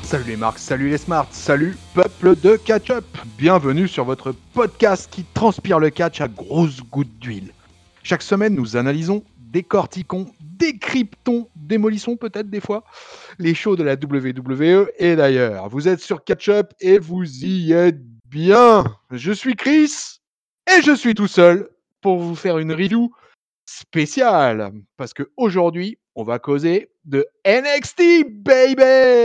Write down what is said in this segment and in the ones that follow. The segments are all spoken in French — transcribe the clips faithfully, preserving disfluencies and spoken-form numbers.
Salut les marques, salut les smarts, salut peuple de catch-up. Bienvenue sur votre podcast qui transpire le catch à grosses gouttes d'huile. Chaque semaine, nous analysons, décortiquons, décryptons, démolissons peut-être des fois les shows de la W W E et d'ailleurs. Vous êtes sur catch-up et vous y êtes bien. Je suis Chris et je suis tout seul pour vous faire une review spéciale parce que aujourd'hui on va causer de N X T baby.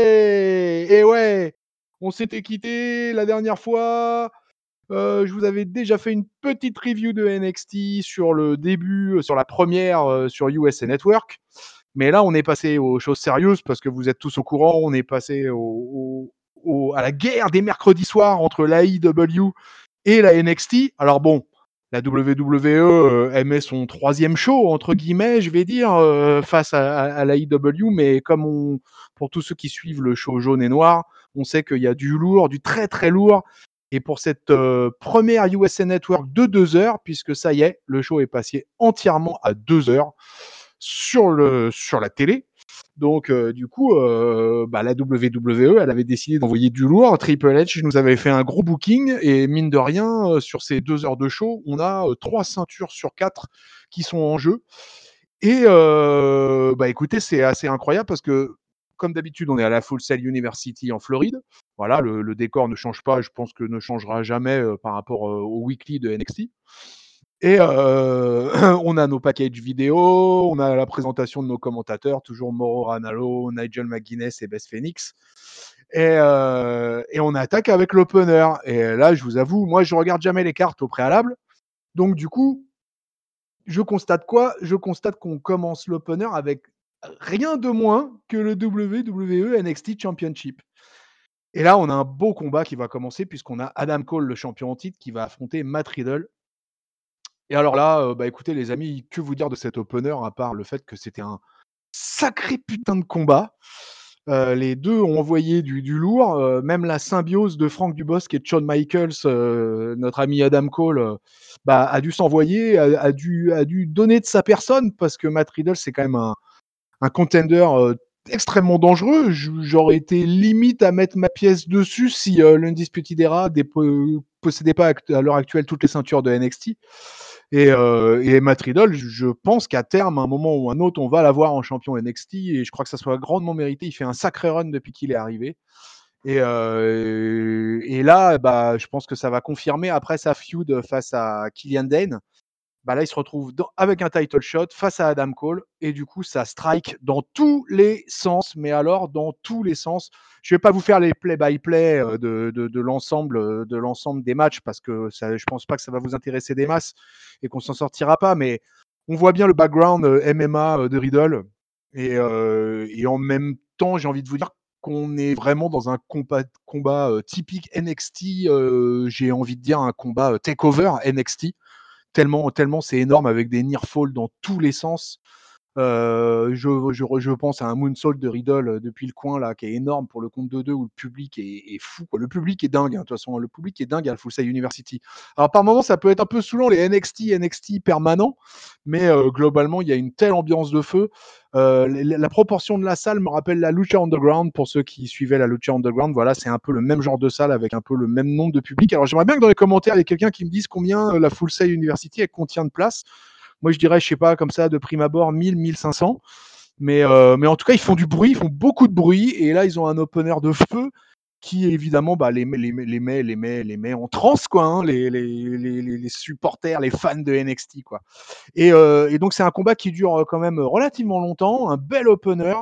Et ouais, on s'était quitté la dernière fois. Euh, je vous avais déjà fait une petite review de N X T sur le début, sur la première euh, sur U S A Network. Mais là, on est passé aux choses sérieuses parce que vous êtes tous au courant. On est passé au, au, au, à la guerre des mercredis soirs entre l'A E W et la N X T. Alors bon, la W W E euh, elle met son troisième show, entre guillemets, je vais dire, euh, face à, à, à l'A E W, mais comme on, pour tous ceux qui suivent le show jaune et noir, on sait qu'il y a du lourd, du très très lourd. Et pour cette euh, première U S A Network de deux heures, puisque ça y est, le show est passé entièrement à deux heures sur, le, sur la télé. Donc, euh, du coup, euh, bah, la W W E, elle avait décidé d'envoyer du lourd. Triple H nous avait fait un gros booking et mine de rien, euh, sur ces deux heures de show, on a euh, trois ceintures sur quatre qui sont en jeu. Et euh, bah, écoutez, c'est assez incroyable parce que, comme d'habitude, on est à la Full Sail University en Floride. Voilà, le, le décor ne change pas. Je pense que ne changera jamais euh, par rapport euh, au weekly de N X T. Et euh, on a nos packages vidéo, on a la présentation de nos commentateurs, toujours Mauro Ranallo, Nigel McGuinness et Beth Phoenix. Et, euh, et on attaque avec l'opener. Et là, je vous avoue, moi, je regarde jamais les cartes au préalable. Donc, du coup, je constate quoi? Je constate qu'on commence l'opener avec rien de moins que le W W E N X T Championship. Et là, on a un beau combat qui va commencer puisqu'on a Adam Cole, le champion en titre, qui va affronter Matt Riddle. Et alors là, euh, bah écoutez les amis, que vous dire de cet opener à part le fait que c'était un sacré putain de combat. Euh, les deux ont envoyé du, du lourd, euh, même la symbiose de Frank Dubosc et de Shawn Michaels, euh, notre ami Adam Cole, euh, bah, a dû s'envoyer, a, a, dû, a dû donner de sa personne parce que Matt Riddle c'est quand même un, un contender euh, extrêmement dangereux. J'aurais été limite à mettre ma pièce dessus si euh, l'Undisputed Era ne possédait pas à l'heure actuelle toutes les ceintures de N X T. Et, euh, et Matt Riddle, je pense qu'à terme, à un moment ou un autre, on va l'avoir en champion N X T et je crois que ça soit grandement mérité. Il fait un sacré run depuis qu'il est arrivé. Et, euh, et là, bah, je pense que ça va confirmer après sa feud face à Killian Dane. Bah là, il se retrouve dans, avec un title shot face à Adam Cole et du coup, ça strike dans tous les sens, mais alors dans tous les sens. Je vais pas vous faire les play-by-play euh, de, de, de l'ensemble de l'ensemble des matchs parce que ça, je pense pas que ça va vous intéresser des masses et qu'on s'en sortira pas, mais on voit bien le background euh, M M A de Riddle et, euh, et en même temps, j'ai envie de vous dire qu'on est vraiment dans un combat, combat euh, typique N X T. Euh, j'ai envie de dire un combat euh, takeover N X T. Tellement, tellement c'est énorme avec des near fall dans tous les sens. Euh, je, je, je pense à un moonsault de Riddle depuis le coin là qui est énorme pour le compte de deux où le public est, est fou. Quoi. Le public est dingue. Hein, de toute façon, le public est dingue à la Full Sail University. Alors par moments, ça peut être un peu saoulant les N X T, N X T permanents, mais euh, globalement, il y a une telle ambiance de feu. Euh, la, la proportion de la salle me rappelle la Lucha Underground pour ceux qui suivaient la Lucha Underground. Voilà, c'est un peu le même genre de salle avec un peu le même nombre de public. Alors j'aimerais bien que dans les commentaires, il y ait quelqu'un qui me dise combien la Full Sail University elle contient de place. Moi, je dirais, je sais pas, comme ça, de prime abord, mille, mille cinq cents. Mais, euh, mais en tout cas, ils font du bruit, ils font beaucoup de bruit. Et là, ils ont un opener de feu qui, évidemment, bah, les, les, les, met, les, met, les met en transe, quoi, hein, les, les, les, les supporters, les fans de N X T, quoi. Et, euh, et donc, c'est un combat qui dure quand même relativement longtemps, un bel opener.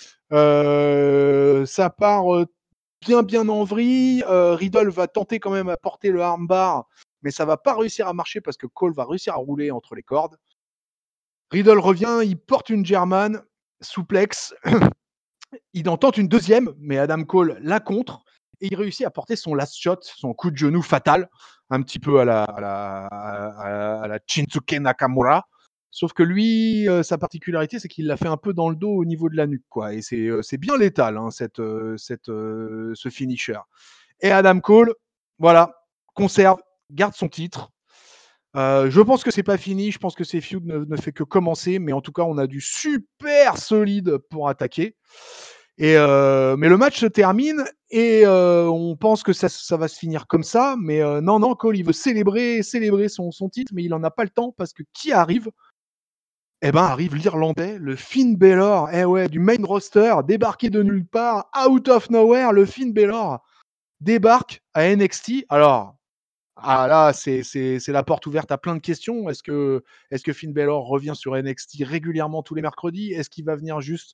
Euh, ça part bien, bien en vrille. Euh, Riddle va tenter quand même à porter le armbar, mais ça va pas réussir à marcher parce que Cole va réussir à rouler entre les cordes. Riddle revient, il porte une German, souplex, il en tente une deuxième, mais Adam Cole la contre, et il réussit à porter son last shot, son coup de genou fatal, un petit peu à la, à la, à la Shinsuke Nakamura. Sauf que lui, euh, sa particularité, c'est qu'il l'a fait un peu dans le dos au niveau de la nuque, quoi. Et c'est, euh, c'est bien létal, hein, cette, euh, cette, euh, ce finisher. Et Adam Cole, voilà, conserve, garde son titre. Euh, je pense que c'est pas fini. Je pense que ces feud ne, ne fait que commencer, mais en tout cas, on a du super solide pour attaquer. Et euh, mais le match se termine et euh, on pense que ça, ça va se finir comme ça, mais euh, non, non, Cole, il veut célébrer, célébrer son, son titre, mais il en a pas le temps parce que qui arrive? Eh ben, arrive l'Irlandais, le Finn Balor, eh ouais, du main roster, débarqué de nulle part, out of nowhere, le Finn Balor débarque à N X T. Alors, ah là, c'est, c'est, c'est la porte ouverte à plein de questions. Est-ce que, est-ce que Finn Balor revient sur N X T régulièrement tous les mercredis? Est-ce qu'il va venir juste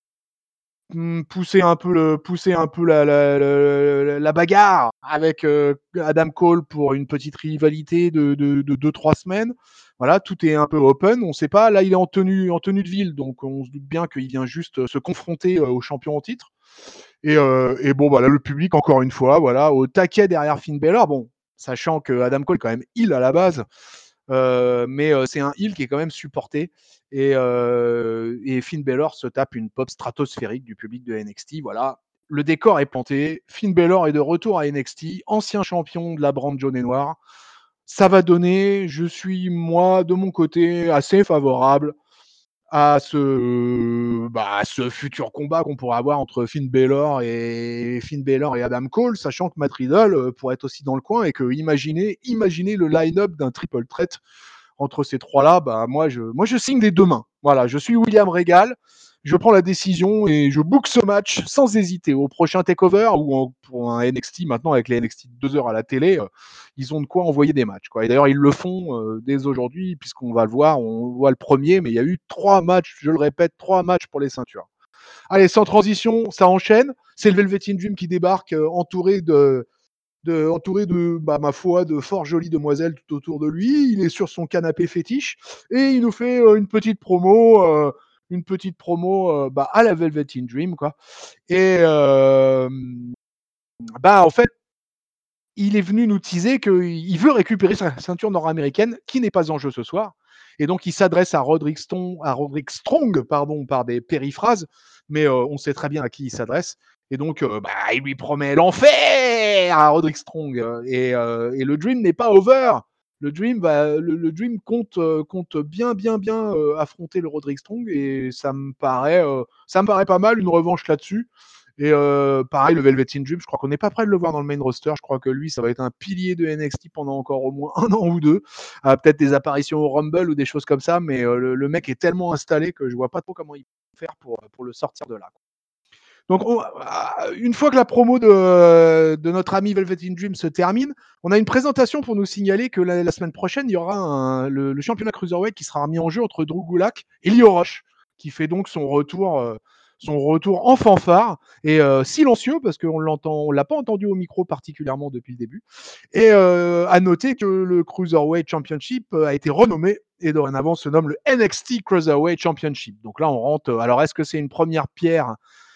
hmm, pousser un peu, le, pousser un peu la, la, la, la bagarre avec euh, Adam Cole pour une petite rivalité de deux trois semaines? Voilà, tout est un peu open, on ne sait pas. Là, il est en tenue, en tenue de ville, donc on se doute bien qu'il vient juste se confronter euh, au champion en titre. Et, euh, et bon, bah là, le public, encore une fois, voilà, au taquet derrière Finn Balor. Bon, sachant que Adam Cole est quand même heel à la base, euh, mais euh, c'est un heel qui est quand même supporté. Et, euh, et Finn Balor se tape une pop stratosphérique du public de N X T. Voilà, le décor est planté. Finn Balor est de retour à N X T, ancien champion de la brand jaune et noire. Ça va donner, je suis moi de mon côté assez favorable à ce, bah, à ce futur combat qu'on pourrait avoir entre Finn Balor et Finn Balor et Adam Cole, sachant que Matt Riddle euh, pourrait être aussi dans le coin et que imaginez, imaginez le line-up d'un triple threat entre ces trois-là, bah moi je, moi je signe des deux mains. Voilà, je suis William Regal, je prends la décision et je book ce match sans hésiter au prochain takeover ou en, pour un N X T maintenant avec les N X T deux heures à la télé, euh, ils ont de quoi envoyer des matchs. Quoi. Et d'ailleurs ils le font euh, dès aujourd'hui puisqu'on va le voir, on voit le premier, mais il y a eu trois matchs, je le répète, trois matchs pour les ceintures. Allez, sans transition, ça enchaîne. C'est le Velvet Dream qui débarque euh, entouré de de, entouré de, bah, ma foi, de fort jolies demoiselles tout autour de lui. Il est sur son canapé fétiche et il nous fait euh, une petite promo, euh, une petite promo euh, bah, à la Velvet in Dream, quoi. Et euh, bah, en fait, il est venu nous teaser qu'il veut récupérer sa ceinture nord-américaine qui n'est pas en jeu ce soir. Et donc, il s'adresse à Roderick, Stone, à Roderick Strong pardon, par des périphrases, mais euh, on sait très bien à qui il s'adresse. Et donc, euh, bah, il lui promet l'enfer à Roderick Strong. Et, euh, et le Dream n'est pas over. Le Dream, va, le, le Dream compte, euh, compte bien, bien, bien euh, affronter le Roderick Strong. Et ça me paraît, euh, ça me paraît pas mal, une revanche là-dessus. Et euh, pareil, le Velvet in Dream, je crois qu'on n'est pas prêt de le voir dans le main roster. Je crois que lui, ça va être un pilier de N X T pendant encore au moins un an ou deux. Euh, peut-être des apparitions au Rumble ou des choses comme ça, mais euh, le, le mec est tellement installé que je vois pas trop comment il peut faire pour, pour le sortir de là. Quoi. Donc, on, une fois que la promo de, de notre ami Velvet in Dream se termine, on a une présentation pour nous signaler que la, la semaine prochaine, il y aura un, le, le championnat Cruiserweight qui sera remis en jeu entre Drew Gulak et Lio Rush, qui fait donc son retour, euh, son retour en fanfare et euh, silencieux parce qu'on l'entend, on l'a pas entendu au micro particulièrement depuis le début. Et euh, à noter que le Cruiserweight Championship a été renommé et dorénavant se nomme le N X T Cruiserweight Championship. Donc là, on rentre. Alors, est-ce que c'est une première pierre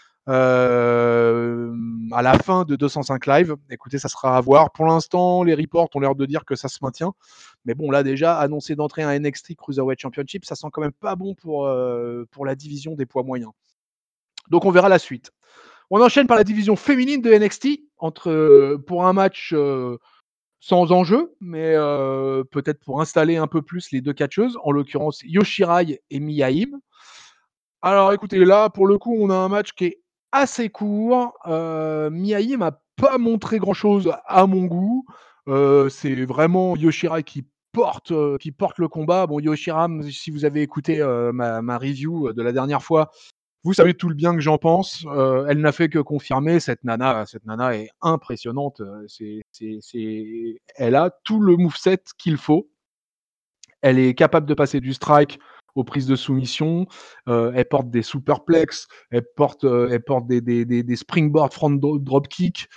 euh, à la fin de deux cent cinq Live? Écoutez, ça sera à voir. Pour l'instant, les reports ont l'air de dire que ça se maintient. Mais bon, là déjà, annoncer d'entrer un N X T Cruiserweight Championship, ça sent quand même pas bon pour, euh, pour la division des poids moyens. Donc on verra la suite. On enchaîne par la division féminine de N X T entre, euh, pour un match euh, sans enjeu, mais euh, peut-être pour installer un peu plus les deux catcheuses, en l'occurrence Yoshirai et Mia Yim. Alors écoutez, là pour le coup, on a un match qui est assez court. Euh, Mia Yim n'a pas montré grand-chose à mon goût. Euh, c'est vraiment Yoshirai qui porte, euh, qui porte le combat. Bon, Yoshirai, si vous avez écouté euh, ma, ma review de la dernière fois, vous savez tout le bien que j'en pense. Euh, elle n'a fait que confirmer. Cette nana, cette nana est impressionnante. C'est, c'est, c'est... Elle a tout le moveset qu'il faut. Elle est capable de passer du strike aux prises de soumission. Euh, elle porte des superplex. Elle porte, euh, elle porte des, des, des, des springboard front dropkick.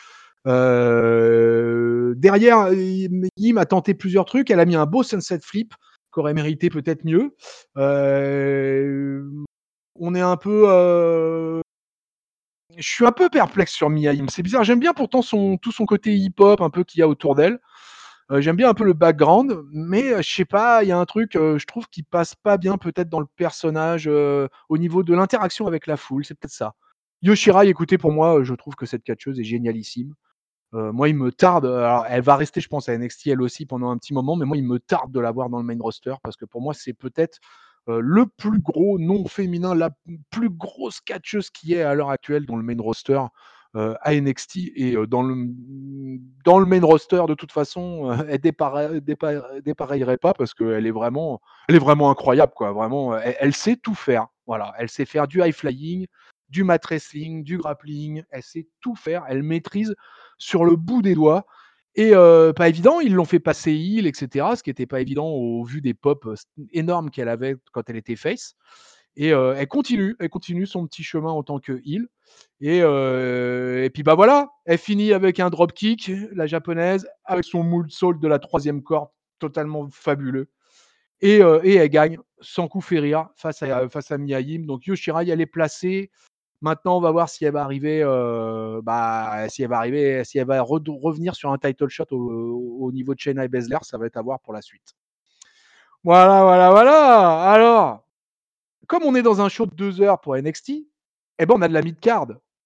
Euh, derrière, Yim a tenté plusieurs trucs. Elle a mis un beau sunset flip qui aurait mérité peut-être mieux. Euh, on est un peu. Euh... Je suis un peu perplexe sur Mia Yim. C'est bizarre. J'aime bien pourtant son, tout son côté hip-hop un peu qu'il y a autour d'elle. Euh, j'aime bien un peu le background, mais euh, je sais pas, il y a un truc, euh, je trouve, qui passe pas bien peut-être dans le personnage euh, au niveau de l'interaction avec la foule. C'est peut-être ça. Yoshirai, écoutez, pour moi, je trouve que cette catcheuse est génialissime. Euh, moi, il me tarde. Alors, elle va rester, je pense, à N X T elle aussi pendant un petit moment, mais moi, il me tarde de la voir dans le main roster parce que pour moi, c'est peut-être euh, le plus gros nom féminin, la plus grosse catcheuse qui est à l'heure actuelle dans le main roster euh, à N X T. Et euh, dans, le, dans le main roster, de toute façon, euh, elle dépareillerait, dépareillerait, dépareillerait pas parce qu'elle est vraiment, elle est vraiment incroyable, quoi. Vraiment, elle, elle sait tout faire. Voilà, elle sait faire du high flying, du mat wrestling, du grappling. Elle sait tout faire. Elle maîtrise sur le bout des doigts. Et euh, pas évident, ils l'ont fait passer heel, et cetera. Ce qui n'était pas évident au vu des pop énormes qu'elle avait quand elle était face. Et euh, elle continue, elle continue son petit chemin en tant que heel. Et, euh, et puis bah voilà, elle finit avec un dropkick, la japonaise, avec son moonsault de la troisième corde, totalement fabuleux. Et, euh, et elle gagne sans coup férir face à, face à Mia Yim. Donc Yoshirai, elle est placée. Maintenant, on va voir si elle va arriver, euh, bah, si elle va arriver, si elle va re- revenir sur un title shot au, au niveau de Shayna Baszler. Ça va être à voir pour la suite. Voilà, voilà, voilà. Alors, comme on est dans un show de deux heures pour N X T, eh ben on a de la mid-card.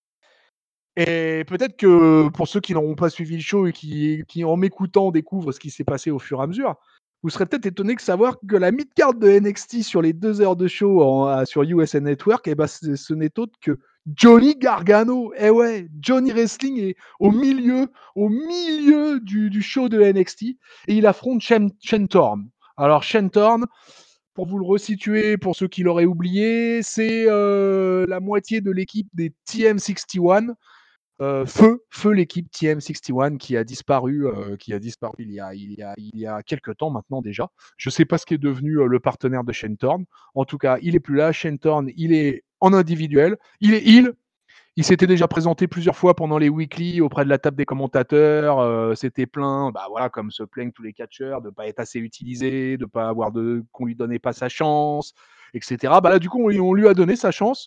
Et peut-être que pour ceux qui n'auront pas suivi le show et qui, qui en m'écoutant, découvrent ce qui s'est passé au fur et à mesure, vous serez peut-être étonné de savoir que la mid-card de N X T sur les deux heures de show en, sur U S A Network, eh ben, ce, ce n'est autre que Johnny Gargano. Eh ouais, Johnny Wrestling est au milieu, au milieu du, du show de N X T et il affronte Shen, Shen Thorn. Alors Shen Thorn, pour vous le resituer, pour ceux qui l'auraient oublié, c'est euh, la moitié de l'équipe des T M soixante et un. Euh, feu, feu l'équipe T M soixante et un qui a disparu, euh, qui a disparu il y a, il y a, il y a quelques temps maintenant déjà. Je ne sais pas ce qui est devenu euh, le partenaire de Shane Thorn. En tout cas, il est plus là. Shane Thorn, il est en individuel. Il est heel. Il s'était déjà présenté plusieurs fois pendant les weekly auprès de la table des commentateurs. Euh, C'était plein, bah voilà, comme se plaignent tous les catcheurs de ne pas être assez utilisé, de pas avoir de, qu'on lui donnait pas sa chance, et cetera. Bah là, du coup, on, on lui a donné sa chance.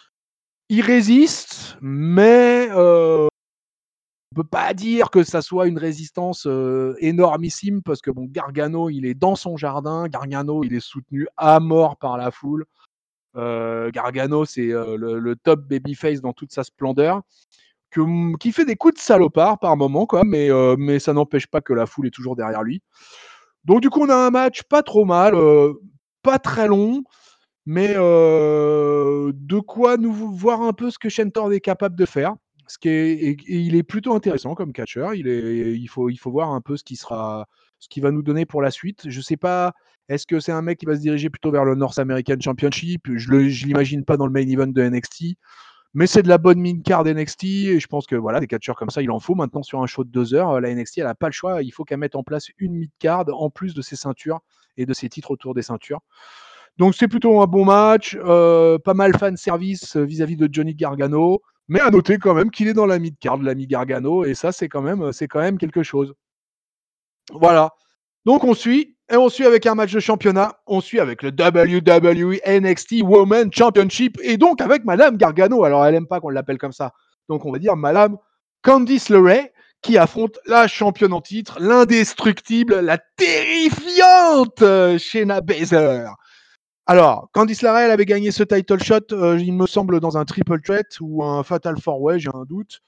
Il résiste, mais euh, on peut pas dire que ça soit une résistance euh, énormissime parce que bon, Gargano, il est dans son jardin. Gargano, il est soutenu à mort par la foule. Euh, Gargano, c'est euh, le, le top babyface dans toute sa splendeur, que, qui fait des coups de salopard par moment, quoi, mais, euh, mais ça n'empêche pas que la foule est toujours derrière lui. Donc du coup, on a un match pas trop mal, euh, pas très long, mais euh, de quoi nous voir un peu ce que Shane Thorn est capable de faire. Ce qui est, et, et il est plutôt intéressant comme catcheur. Il, est, il, faut, il faut voir un peu ce qui sera, ce qu'il va nous donner pour la suite. Je sais pas, est-ce que c'est un mec qui va se diriger plutôt vers le North American Championship? Je ne l'imagine pas dans le main event de N X T. Mais c'est de la bonne mid-card N X T et je pense que voilà, des catcheurs comme ça, il en faut maintenant sur un show de deux heures. La N X T, elle n'a pas le choix. Il faut qu'elle mette en place une mid-card en plus de ses ceintures et de ses titres autour des ceintures. Donc c'est plutôt un bon match, euh, pas mal fan service vis-à-vis de Johnny Gargano, mais à noter quand même qu'il est dans la mid-card, l'ami Gargano, et ça c'est quand même, c'est quand même quelque chose. Voilà. Donc on suit, et on suit avec un match de championnat, on suit avec le W W E N X T Women's Championship, et donc avec Madame Gargano. Alors elle aime pas qu'on l'appelle comme ça, donc on va dire Madame Candice LeRae, qui affronte la championne en titre, l'indestructible, la terrifiante Shayna Baszler. Alors, Candice LeRae, elle avait gagné ce title shot, euh, il me semble, dans un triple threat ou un fatal four way, j'ai un doute,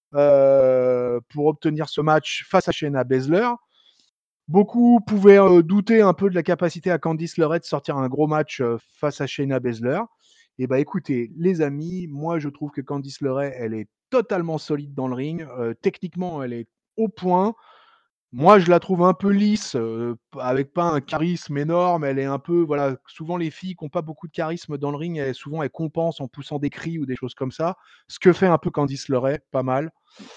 euh, pour obtenir ce match face à Shayna Baszler. Beaucoup pouvaient euh, douter un peu de la capacité à Candice LeRae de sortir un gros match euh, face à Shayna Baszler. Et bah écoutez, les amis, moi je trouve que Candice LeRae, elle est totalement solide dans le ring. Euh, techniquement, elle est au point. Moi, je la trouve un peu lisse, euh, avec pas un charisme énorme. Elle est un peu, voilà, souvent les filles qui n'ont pas beaucoup de charisme dans le ring, elles, souvent elles compensent en poussant des cris ou des choses comme ça. Ce que fait un peu Candice LeRae, pas mal.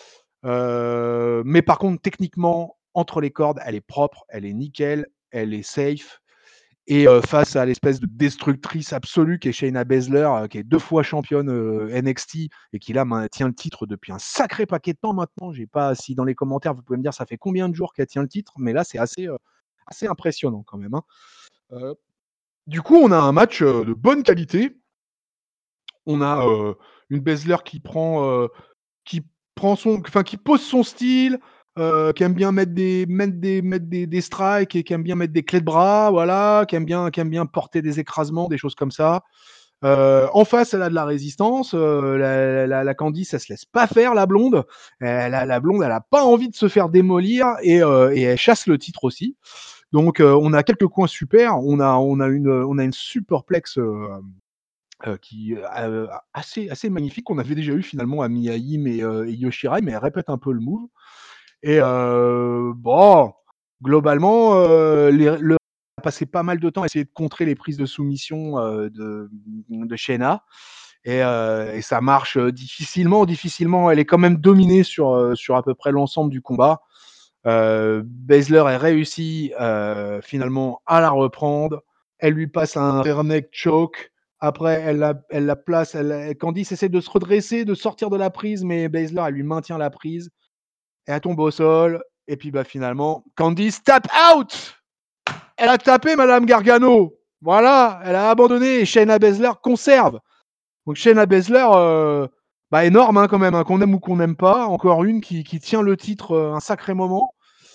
Euh, mais par contre, techniquement, entre les cordes, elle est propre, elle est nickel, elle est safe. Et euh, face à l'espèce de destructrice absolue qui est Shayna Baszler, euh, qui est deux fois championne euh, N X T et qui là tient le titre depuis un sacré paquet de temps maintenant. J'ai pas, si dans les commentaires vous pouvez me dire ça fait combien de jours qu'elle tient le titre, mais là c'est assez, euh, assez impressionnant quand même. Hein. Euh, du coup, on a un match euh, de bonne qualité. On a euh, une Baszler qui prend, euh, qui prend son, enfin qui pose son style. Euh, qui aime bien mettre des, mettre des, mettre des, des strikes et qui aime bien mettre des clés de bras, voilà, qui aime bien, qui aime bien porter des écrasements, des choses comme ça. Euh, en face, elle a de la résistance. Euh, la, la, la Candice, elle se laisse pas faire, la blonde. Elle, la, la blonde, elle a pas envie de se faire démolir et, euh, et elle chasse le titre aussi. Donc euh, on a quelques coins super, on a on a une on a une superplex euh, euh, qui euh, assez assez magnifique qu'on avait déjà eu finalement à Miyaim et, euh, et Yoshirai, mais elle répète un peu le move. Et euh, bon, globalement, euh, les, le a passé pas mal de temps à essayer de contrer les prises de soumission euh, de de Shayna. Et, euh, et ça marche euh, difficilement, difficilement. Elle est quand même dominée sur, euh, sur à peu près l'ensemble du combat. Euh, Baszler a réussi euh, finalement à la reprendre. Elle lui passe un rear neck choke. Après, elle la, elle la place. Elle, Candice essaie de se redresser, de sortir de la prise, mais Baszler, elle lui maintient la prise. Et elle tombe au sol. Et puis bah, finalement, Candice tap out. Elle a tapé Madame Gargano. Voilà, elle a abandonné et Shayna Baszler conserve. Donc Shayna Baszler, euh, bah énorme hein, quand même, hein, qu'on aime ou qu'on n'aime pas. Encore une qui, qui tient le titre euh, un sacré moment.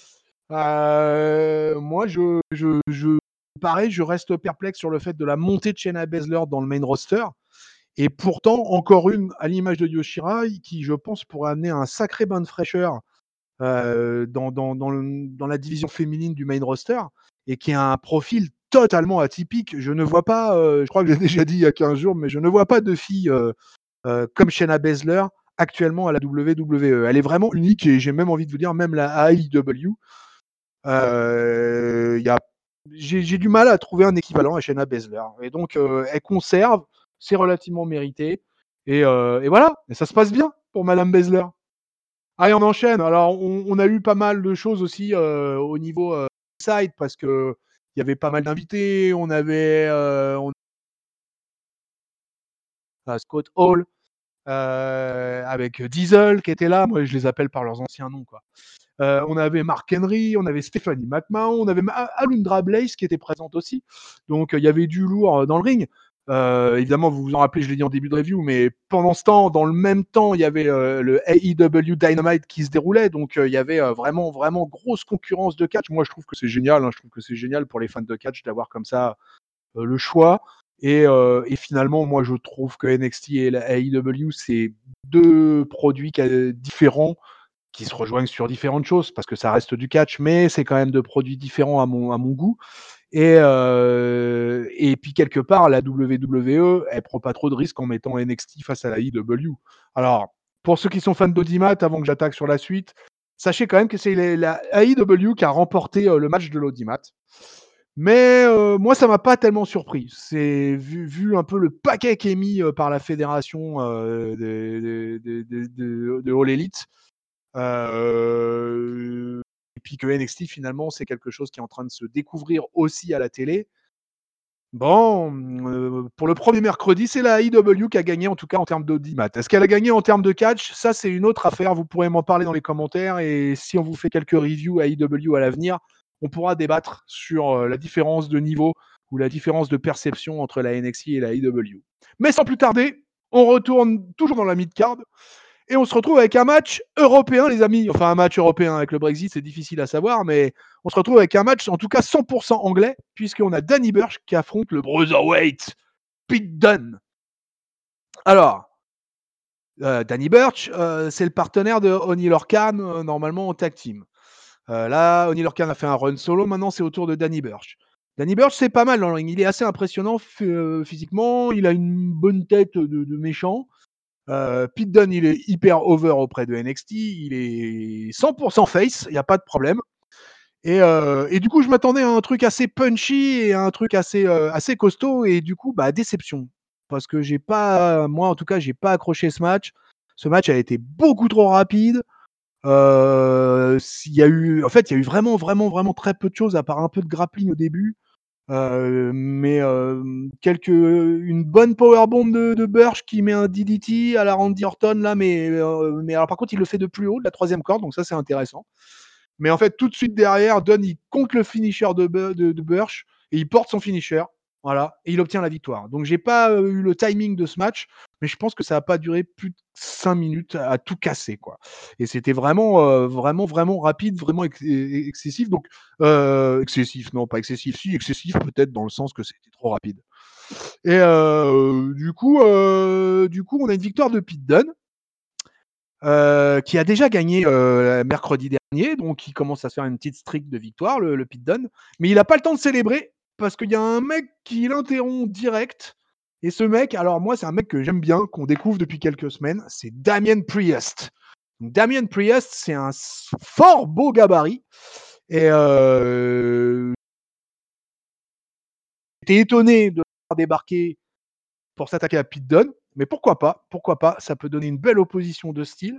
Euh, moi, je, je, je, pareil, je reste perplexe sur le fait de la montée de Shayna Baszler dans le main roster. Et pourtant, encore une, à l'image de Yoshirai, qui, je pense, pourrait amener un sacré bain de fraîcheur euh, dans, dans, dans, le, dans la division féminine du main roster, et qui a un profil totalement atypique. Je ne vois pas, euh, je crois que j'ai déjà dit il y a quinze jours, mais je ne vois pas de fille euh, euh, comme Shayna Baszler actuellement à la W W E. Elle est vraiment unique et j'ai même envie de vous dire, même la A E W, euh, y a, j'ai, j'ai du mal à trouver un équivalent à Shayna Baszler. Et donc, euh, elle conserve, c'est relativement mérité. Et, euh, et voilà, et ça se passe bien pour Madame Baszler. Allez, on enchaîne. Alors, on, on a eu pas mal de choses aussi euh, au niveau euh, side parce que il y avait pas mal d'invités. On avait euh, on, euh, Scott Hall euh, avec Diesel qui était là. Moi, je les appelle par leurs anciens noms, quoi. Euh, on avait Mark Henry, on avait Stephanie McMahon, on avait Alundra Blaze qui était présente aussi. Donc, euh, il y avait du lourd euh, dans le ring. Euh, évidemment, vous vous en rappelez, je l'ai dit en début de review, mais pendant ce temps, dans le même temps, il y avait euh, le A E W Dynamite qui se déroulait, donc euh, il y avait euh, vraiment, vraiment grosse concurrence de catch. Moi, je trouve que c'est génial, hein, je trouve que c'est génial pour les fans de catch d'avoir comme ça euh, le choix. Et, euh, et finalement, moi, je trouve que N X T et la A E W, c'est deux produits différents qui se rejoignent sur différentes choses, parce que ça reste du catch, mais c'est quand même deux produits différents à mon, à mon goût. Et, euh, et puis quelque part, la W W E, elle prend pas trop de risques en mettant N X T face à la I W. Alors, pour ceux qui sont fans d'Audimat, avant que j'attaque sur la suite, sachez quand même que c'est les, la A E W qui a remporté euh, le match de l'Audimat. Mais euh, moi, ça m'a pas tellement surpris. C'est vu, vu un peu le paquet qui est mis euh, par la fédération euh, de, de, de, de, de All Elite. Euh, et puis que N X T, finalement, c'est quelque chose qui est en train de se découvrir aussi à la télé. Bon, euh, pour le premier mercredi, c'est la A E W qui a gagné, en tout cas en termes d'audimat. Est-ce qu'elle a gagné en termes de catch? Ça, c'est une autre affaire. Vous pourrez m'en parler dans les commentaires. Et si on vous fait quelques reviews A E W à l'avenir, on pourra débattre sur euh, la différence de niveau ou la différence de perception entre la N X T et la A E W. Mais sans plus tarder, on retourne toujours dans la mid-card. Et on se retrouve avec un match européen, les amis. Enfin, un match européen avec le Brexit, c'est difficile à savoir, mais on se retrouve avec un match, en tout cas cent pour cent anglais, puisqu'on a Danny Burch qui affronte le Bruiserweight Pete Dunne. Alors, euh, Danny Burch, euh, c'est le partenaire de Oni Lorcan, euh, normalement en tag team. Euh, là, Oni Lorcan a fait un run solo, maintenant c'est au tour de Danny Burch. Danny Burch, c'est pas mal dans le ring. Il est assez impressionnant f- euh, physiquement, il a une bonne tête de, de méchant. Euh, Pete Dunne, il est hyper over auprès de N X T, il est cent pour cent face, il n'y a pas de problème. Et, euh, et du coup, je m'attendais à un truc assez punchy et à un truc assez, euh, assez costaud, et du coup, bah, déception. Parce que j'ai pas, moi en tout cas, j'ai pas accroché ce match. Ce match a été beaucoup trop rapide. Euh, il y a eu, en fait, il y a eu vraiment, vraiment, vraiment très peu de choses, à part un peu de grappling au début. Euh, mais euh, quelques, une bonne powerbomb de, de Burch qui met un D D T à la Randy Orton là, mais, euh, mais alors par contre il le fait de plus haut, de la troisième corde, donc ça c'est intéressant. Mais en fait tout de suite derrière, Dunn il compte le finisher de, de, de Burch et il porte son finisher, voilà, et il obtient la victoire. Donc j'ai pas euh, eu le timing de ce match, mais je pense que ça a pas duré plus de cinq minutes à, à tout casser quoi. Et c'était vraiment, euh, vraiment, vraiment rapide, vraiment ex- excessif. Donc euh, excessif, non pas excessif, si excessif peut-être dans le sens que c'était trop rapide. Et euh, du coup, euh, du coup, on a une victoire de Pete Dunne. euh, qui a déjà gagné euh, mercredi dernier, donc il commence à se faire une petite streak de victoire, le, le Pete Dunne. Mais il n'a pas le temps de célébrer parce qu'il y a un mec qui l'interrompt direct. Et ce mec, alors moi, c'est un mec que j'aime bien, qu'on découvre depuis quelques semaines, c'est Damien Priest. Donc, Damien Priest, c'est un fort beau gabarit. Et euh, j'étais étonné de le voir débarquer pour s'attaquer à Pete Dunne, mais pourquoi pas, pourquoi pas, ça peut donner une belle opposition de style.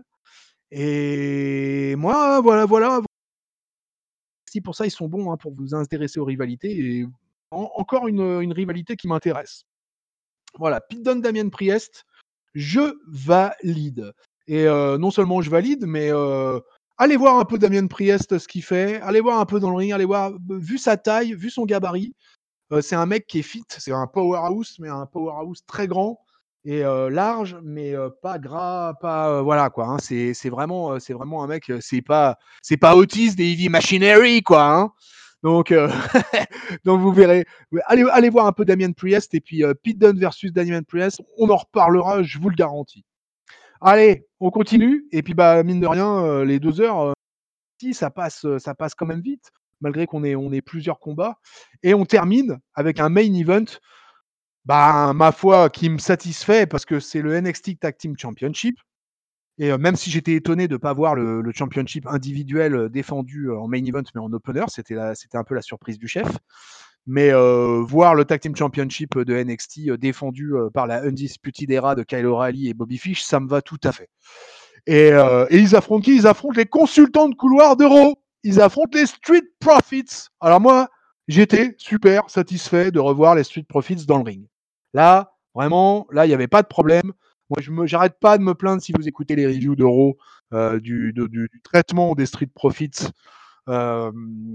Et moi, voilà, voilà, si pour ça ils sont bons hein, pour vous intéresser aux rivalités, et en, encore une, une rivalité qui m'intéresse. Voilà, Pete Dunne, Damien Priest, je valide. Et euh, non seulement je valide, mais euh, allez voir un peu Damien Priest ce qu'il fait, allez voir un peu dans le ring, allez voir, vu sa taille, vu son gabarit, euh, c'est un mec qui est fit, c'est un powerhouse, mais un powerhouse très grand et euh, large, mais euh, pas gras, pas euh, voilà quoi. Hein, c'est c'est vraiment euh, c'est vraiment un mec, euh, c'est pas c'est pas Otis des Heavy Machinery quoi. Hein. Donc euh, donc vous verrez. Allez allez voir un peu Damien Priest et puis euh, Pete Dunne versus Damien Priest, on en reparlera, je vous le garantis. Allez, on continue et puis bah mine de rien, euh, les deux heures, euh, si ça passe, ça passe quand même vite malgré qu'on ait, on ait plusieurs combats. Et on termine avec un main event, bah, ma foi, qui me satisfait parce que c'est le N X T Tag Team Championship. Et euh, même si j'étais étonné de ne pas voir le, le championship individuel euh, défendu euh, en main event, mais en opener, c'était, la, c'était un peu la surprise du chef. Mais euh, voir le Tag Team Championship de N X T euh, défendu euh, par la Undisputed Era de Kyle O'Reilly et Bobby Fish, ça me va tout à fait. Et, euh, et ils affrontent qui? Ils affrontent les consultants de couloir d'Euro. Ils affrontent les Street Profits. Alors moi, j'étais super satisfait de revoir les Street Profits dans le ring. Là, vraiment, là, il n'y avait pas de problème. Moi, je me, j'arrête pas de me plaindre si vous écoutez les reviews d'Euro euh, du, du, du, traitement des Street Profits. Euh,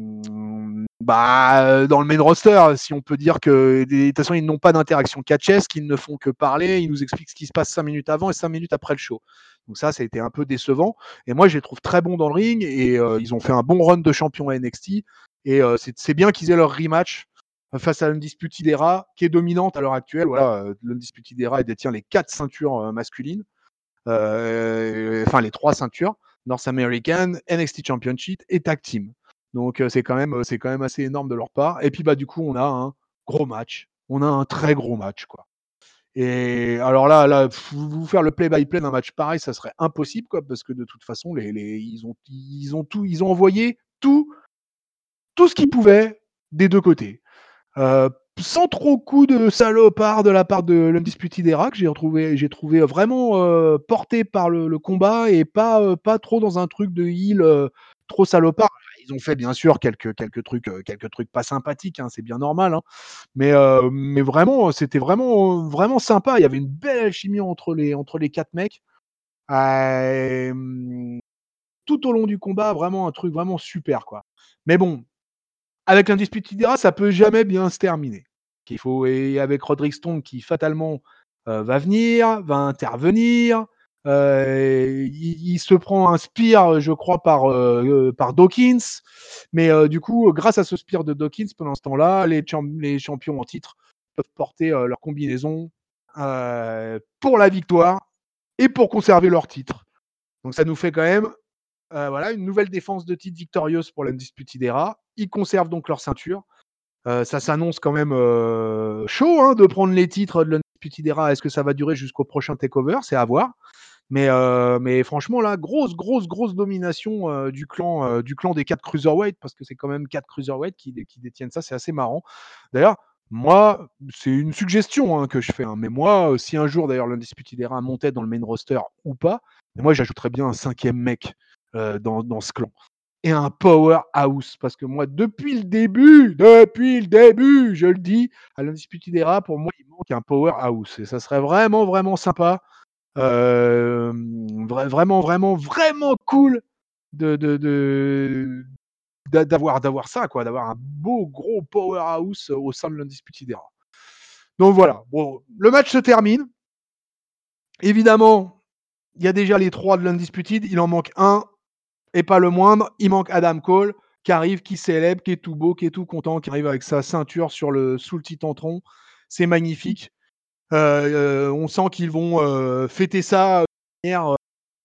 bah, dans le main roster, si on peut dire que de toute façon, ils n'ont pas d'interaction catchesque, ils ne font que parler, ils nous expliquent ce qui se passe cinq minutes avant et cinq minutes après le show. Donc ça, ça a été un peu décevant. Et moi, je les trouve très bons dans le ring et euh, ils ont fait un bon run de champion à N X T. Et euh, c'est, c'est bien qu'ils aient leur rematch face à l'Undisputed Era, qui est dominante à l'heure actuelle. Voilà, l'Undisputed Era détient les quatre ceintures euh, masculines, euh, enfin les trois ceintures, North American, N X T Championship et Tag Team. Donc euh, c'est quand même c'est quand même assez énorme de leur part. Et puis bah du coup on a un gros match, on a un très gros match quoi. Et alors là, là, vous faire le play-by-play d'un match pareil, ça serait impossible, quoi, parce que de toute façon, les, les, ils ont, ils ont tout, ils ont envoyé tout, tout ce qu'ils pouvaient des deux côtés, euh, sans trop coup de salopard de la part de l'Undisputed Era que j'ai retrouvé, j'ai trouvé vraiment euh, porté par le, le combat et pas, euh, pas trop dans un truc de heel euh, trop salopard. Ils ont fait bien sûr quelques, quelques trucs, euh, quelques trucs pas sympathiques, hein, c'est bien normal. Hein. Mais, euh, mais vraiment, c'était vraiment, vraiment sympa. Il y avait une belle alchimie entre les, entre les quatre mecs. Euh, tout au long du combat, vraiment un truc vraiment super, quoi. Mais bon, avec l'Undisputed Era, ça peut jamais bien se terminer. Qu'il faut, et avec Roderick Strong qui fatalement euh, va venir, va intervenir. Euh, il, il se prend un spear, je crois, par, euh, par Dawkins. Mais euh, du coup, grâce à ce spear de Dawkins, pendant ce temps-là, les, champ- les champions en titre peuvent porter euh, leur combinaison euh, pour la victoire et pour conserver leur titre. Donc ça nous fait quand même euh, voilà, une nouvelle défense de titre victorieuse pour l'Undisputed Era. Ils conservent donc leur ceinture. Euh, ça s'annonce quand même euh, chaud hein, de prendre les titres de l'Undisputed Era. Est-ce que ça va durer jusqu'au prochain takeover? C'est à voir. Mais, euh, mais franchement, là, grosse, grosse, grosse domination euh, du, clan, euh, du clan des quatre cruiserweight, parce que c'est quand même quatre cruiserweight qui, qui détiennent ça. C'est assez marrant. D'ailleurs, moi, c'est une suggestion hein, que je fais. Hein, mais moi, si un jour, d'ailleurs, l'Undisputed Era montait dans le main roster ou pas, moi, j'ajouterais bien un cinquième mec euh, dans, dans ce clan et un powerhouse. Parce que moi, depuis le début, depuis le début, je le dis, à l'Undisputed Era, pour moi, il manque un powerhouse. Et ça serait vraiment, vraiment sympa. Euh, vra- vraiment, vraiment, vraiment cool de, de, de, d'avoir, d'avoir ça, quoi, d'avoir un beau, gros powerhouse au sein de l'Undisputed Era. Donc voilà, bon, le match se termine. Évidemment, il y a déjà les trois de l'Undisputed, il en manque un, et pas le moindre, il manque Adam Cole qui arrive, qui célèbre, qui est tout beau, qui est tout content, qui arrive avec sa ceinture sur le, sous le titantron. C'est magnifique. Euh, euh, on sent qu'ils vont euh, fêter ça de manière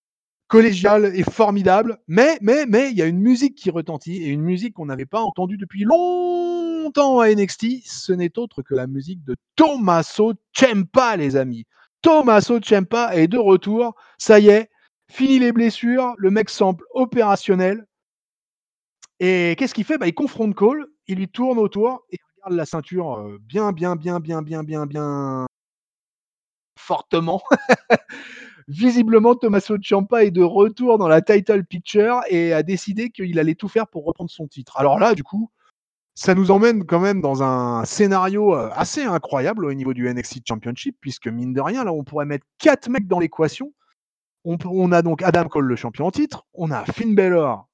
collégial et formidable. Mais, mais, mais, il y a une musique qui retentit et une musique qu'on n'avait pas entendue depuis longtemps à N X T. Ce n'est autre que la musique de Tommaso Ciampa, les amis. Tommaso Ciampa est de retour. Ça y est, fini les blessures. Le mec semble opérationnel. Et qu'est-ce qu'il fait? Bah, il confronte Cole, il lui tourne autour et il regarde la ceinture euh, bien, bien, bien, bien, bien, bien, bien fortement. Visiblement, Tommaso Ciampa est de retour dans la title picture et a décidé qu'il allait tout faire pour reprendre son titre. Alors là, du coup, ça nous emmène quand même dans un scénario euh, assez incroyable au niveau du N X T Championship, puisque mine de rien, là, on pourrait mettre quatre mecs dans l'équation. On, on a donc Adam Cole, le champion en titre, on a Finn Balor,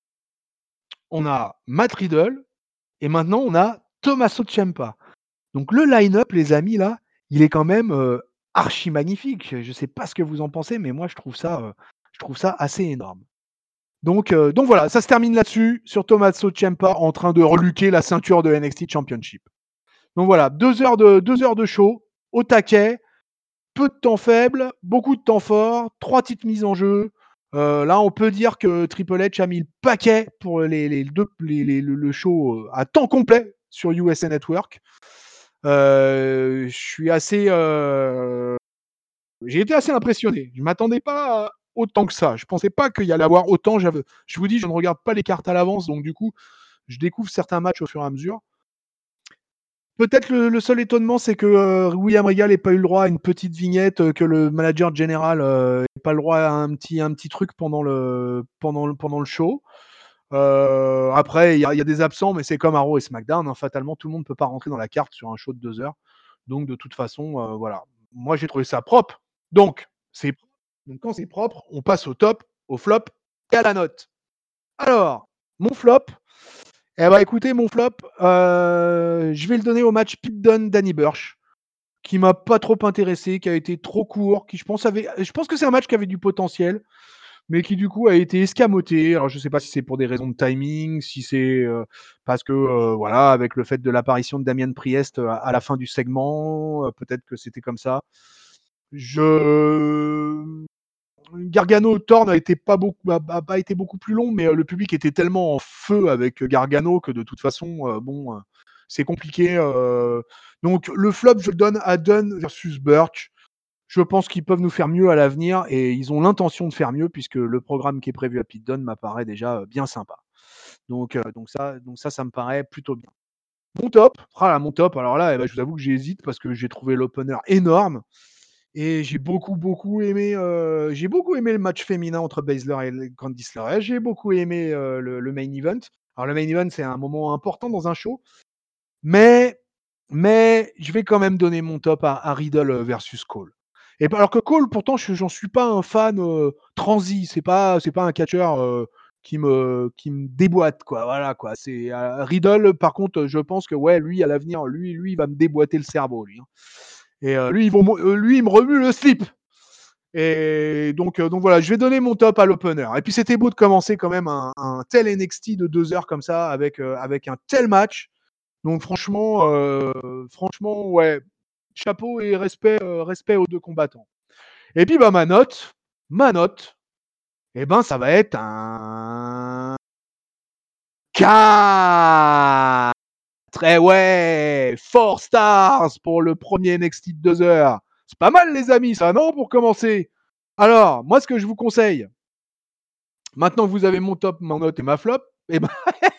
on a Matt Riddle, et maintenant on a Tommaso Ciampa. Donc le line-up, les amis, là, il est quand même euh, archi magnifique. Je ne sais pas ce que vous en pensez, mais moi je trouve ça, euh, je trouve ça assez énorme. Donc, euh, donc voilà, ça se termine là-dessus sur Tommaso Ciampa en train de reluquer la ceinture de N X T Championship. Donc voilà, deux heures de, deux heures de show, au taquet, peu de temps faible, beaucoup de temps fort, trois titres mises en jeu. Euh, là, on peut dire que Triple H a mis le paquet pour les, les deux, les, les, le show à temps complet sur U S A Network. Euh, je suis assez, euh... j'ai été assez impressionné. Je m'attendais pas à autant que ça. Je pensais pas qu'il y allait avoir autant. J'avais... Je vous dis, je ne regarde pas les cartes à l'avance, donc du coup, je découvre certains matchs au fur et à mesure. Peut-être le, le seul étonnement, c'est que euh, William Regal n'ait pas eu le droit à une petite vignette, euh, que le manager général n'ait euh, pas le droit à un petit, un petit truc pendant le, pendant, le, pendant le show. Euh, après, il y, y a des absents, mais c'est comme Raw et SmackDown. Hein, fatalement, tout le monde ne peut pas rentrer dans la carte sur un show de deux heures. Donc, de toute façon, euh, voilà. Moi, j'ai trouvé ça propre. Donc, c'est donc, quand c'est propre, on passe au top, au flop et à la note. Alors, mon flop, eh ben, écoutez, mon flop, euh, je vais le donner au match Pete Dunne Danny Burch, qui m'a pas trop intéressé, qui a été trop court, qui je pense avait, je pense que c'est un match qui avait du potentiel, mais qui du coup a été escamoté. Alors je sais pas si c'est pour des raisons de timing, si c'est euh, parce que euh, voilà, avec le fait de l'apparition de Damien Priest à, à la fin du segment, euh, peut-être que c'était comme ça. Je Gargano Thorne a été pas beaucoup, a, a pas été beaucoup plus long, mais euh, le public était tellement en feu avec Gargano que de toute façon, euh, bon, euh, c'est compliqué. Euh... Donc le flop, je le donne à Dunn versus Burch. Je pense qu'ils peuvent nous faire mieux à l'avenir et ils ont l'intention de faire mieux puisque le programme qui est prévu à Pete Dunne m'apparaît déjà euh, bien sympa. Donc, euh, donc ça, donc ça, ça me paraît plutôt bien. Mon top, ah là, mon top. Alors là, eh ben, je vous avoue que j'hésite parce que j'ai trouvé l'opener énorme. Et j'ai beaucoup, beaucoup aimé, euh, j'ai beaucoup aimé le match féminin entre Baszler et Candice LeRae. J'ai beaucoup aimé euh, le, le main event. Alors le main event, c'est un moment important dans un show, mais, mais je vais quand même donner mon top à, à Riddle versus Cole. Et alors que Cole, pourtant, je, j'en suis pas un fan euh, transi. C'est pas, c'est pas un catcheur euh, qui me, qui me déboîte, quoi. Voilà, quoi. C'est euh, Riddle. Par contre, je pense que ouais, lui à l'avenir, lui, lui, il va me déboîter le cerveau, lui. Hein. Et euh, lui, ils vont, euh, lui, il me remue le slip. Et donc, euh, donc voilà, je vais donner mon top à l'opener. Et puis c'était beau de commencer quand même un, un tel N X T de deux heures comme ça, avec, euh, avec un tel match. Donc franchement, euh, franchement, ouais, chapeau et respect, euh, respect aux deux combattants. Et puis bah ma note, ma note, eh ben ça va être un quatre. Eh ouais, four stars pour le premier N X T de deux heures. C'est pas mal les amis, ça non pour commencer. Alors, moi ce que je vous conseille, maintenant que vous avez mon top, mon note et ma flop, eh ben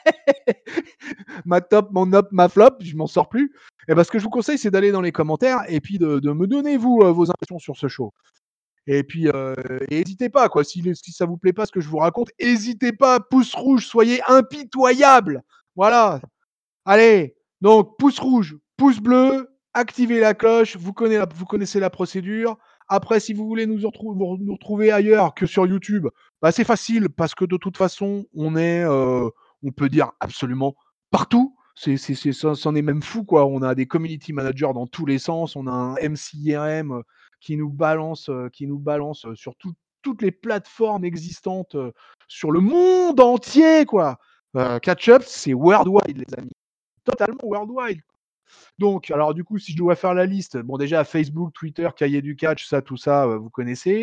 ma top, mon up, ma flop, je m'en sors plus. Et ben ce que je vous conseille, c'est d'aller dans les commentaires et puis de, de me donner vous euh, vos impressions sur ce show. Et puis, euh, n'hésitez pas, quoi. Si, si ça vous plaît pas ce que je vous raconte, n'hésitez pas, pouce rouge, soyez impitoyable. Voilà. Allez, donc pouce rouge, pouce bleu, activez la cloche, vous connaissez la, vous connaissez la procédure. Après, si vous voulez nous, retrou- nous retrouver ailleurs que sur YouTube, bah, c'est facile parce que de toute façon, on est, euh, on peut dire absolument partout. C'est, c'est, c'est, ça, c'en est même fou, quoi. On a des community managers dans tous les sens. On a un M C R M euh, qui nous balance, euh, qui nous balance euh, sur tout- toutes les plateformes existantes euh, sur le monde entier, quoi. Euh, Catch Up, c'est worldwide, les amis. Totalement worldwide. Donc, alors du coup, si je dois faire la liste, bon déjà Facebook, Twitter, Cahier du Catch, ça, tout ça, euh, vous connaissez.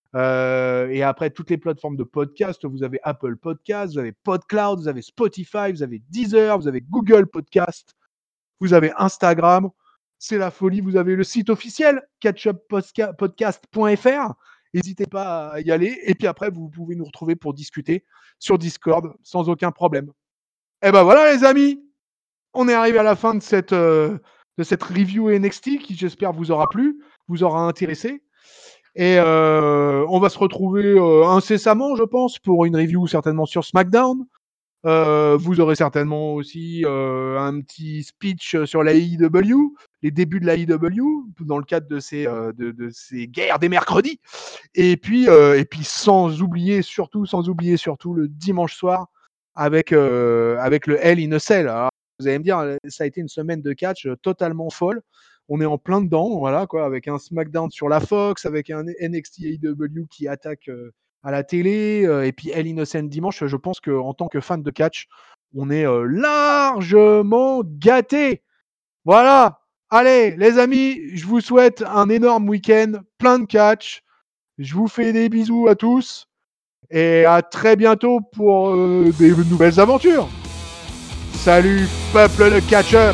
Euh, et après, toutes les plateformes de podcast, vous avez Apple Podcast, vous avez PodCloud, vous avez Spotify, vous avez Deezer, vous avez Google Podcast, vous avez Instagram. C'est la folie. Vous avez le site officiel, catch up podcast point f r. N'hésitez pas à y aller. Et puis après, vous pouvez nous retrouver pour discuter sur Discord sans aucun problème. Et ben voilà, les amis. On est arrivé à la fin de cette, euh, de cette review N X T qui, j'espère, vous aura plu, vous aura intéressé. Et euh, on va se retrouver euh, incessamment, je pense, pour une review certainement sur SmackDown. Euh, vous aurez certainement aussi euh, un petit speech sur la A E W, les débuts de la A E W, dans le cadre de ces, euh, de, de ces guerres des mercredis. Et puis, euh, et puis sans oublier, surtout, sans oublier surtout le dimanche soir avec, euh, avec le Hell in a Cell. Alors, vous allez me dire, ça a été une semaine de catch totalement folle. On est en plein dedans, voilà, quoi, avec un SmackDown sur la Fox, avec un N X T A E W qui attaque euh, à la télé, euh, et puis Hell in a Cell dimanche. Je pense qu'en tant que fan de catch, on est euh, largement gâtés. Voilà. Allez, les amis, je vous souhaite un énorme week-end, plein de catch. Je vous fais des bisous à tous et à très bientôt pour euh, des nouvelles aventures. Salut, peuple de catcheurs.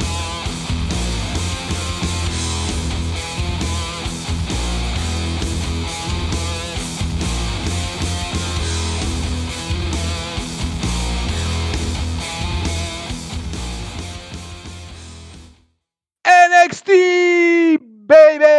N X T, baby!